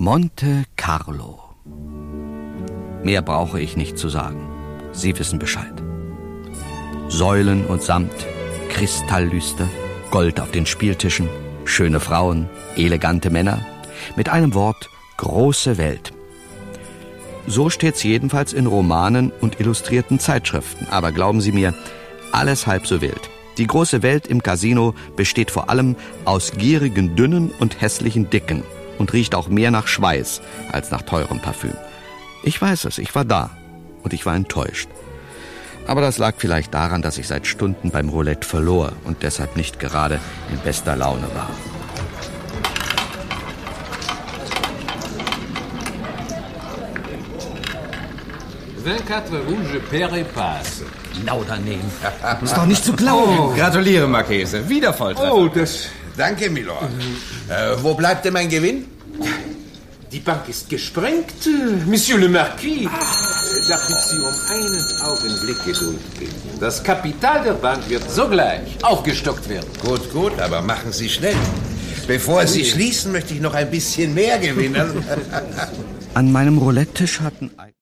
Monte Carlo. Mehr brauche ich nicht zu sagen. Sie wissen Bescheid. Säulen und Samt, Kristalllüster, Gold auf den Spieltischen, schöne Frauen, elegante Männer. Mit einem Wort, große Welt. So steht's jedenfalls in Romanen und illustrierten Zeitschriften. Aber glauben Sie mir, alles halb so wild. Die große Welt im Casino besteht vor allem aus gierigen Dünnen und hässlichen Dicken und riecht auch mehr nach Schweiß als nach teurem Parfüm. Ich weiß es, ich war da und ich war enttäuscht. Aber das lag vielleicht daran, dass ich seit Stunden beim Roulette verlor und deshalb nicht gerade in bester Laune war. Rouge Pere passe. Genau daneben. Ist doch nicht zu glauben. Oh. Gratuliere, Marchese. Wieder Volltreffer. Oh, das... Danke, Milord. Wo bleibt denn mein Gewinn? Die Bank ist gesprengt, Monsieur le Marquis. Darf ich Sie um einen Augenblick Geduld bitten? Das Kapital der Bank wird sogleich aufgestockt werden. Gut, aber machen Sie schnell. Bevor Sie schließen, möchte ich noch ein bisschen mehr gewinnen. An meinem Roulette-Tisch hatten